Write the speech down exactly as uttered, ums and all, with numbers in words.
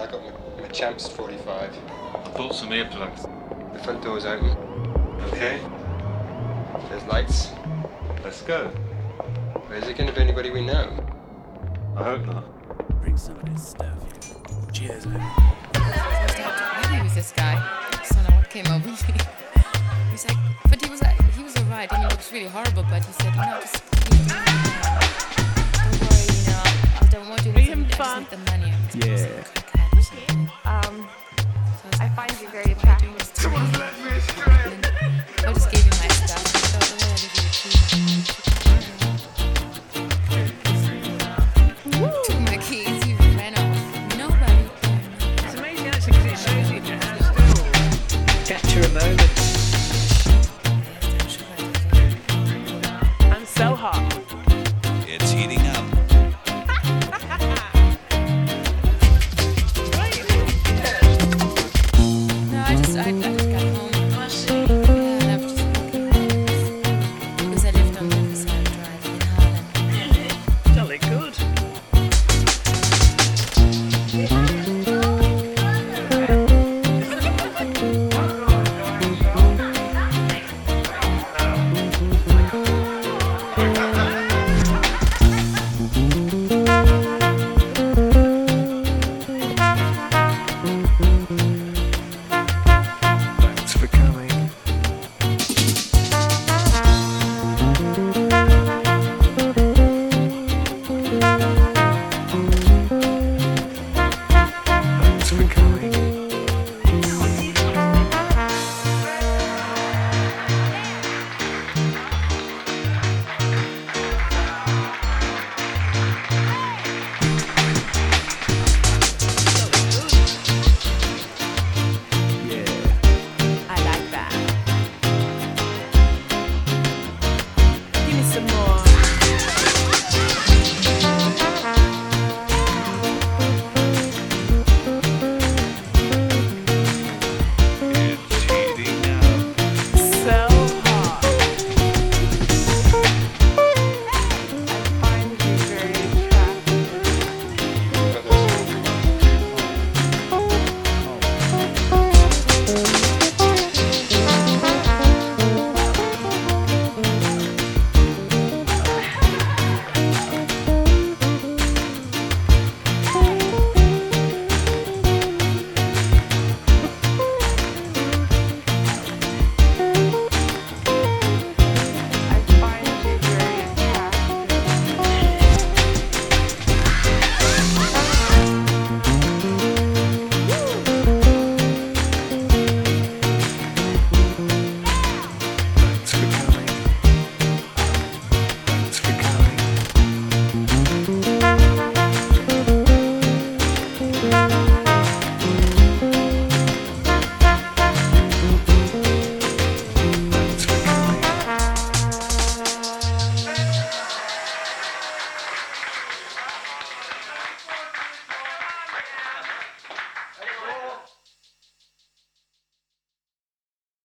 I got my, my Champs forty-five. I bought some earplugs. The front door's open. Okay, There's lights. let's go. But is it going to be anybody we know? I hope not. Bring some of this stuff. Cheers, man. I was happy with this guy. I don't know what came over me. He was like, but he was like, he was alright. I mean, it was really horrible, but he said, you know, just keep doing it. Don't worry, you know, I don't want you to Having I just fun? need the money. I'm just Yeah. a crackhead or something. Um, So was I like, find you "Oh, very what do I do attractive." with this?" And then I just gave him my stuff. I thought, oh, I live with took my keys, he ran off. Nobody. It's amazing actually because it shows you how still. Capture a moment. I'm so hot. It's heating up. No, I just, I, I just got home. Yeah, and I was just walking home. Because I lived on Riverside Drive in Harlem. Jolly good. Thanks for coming. Thanks for coming. Yeah. I like that. Give me some more.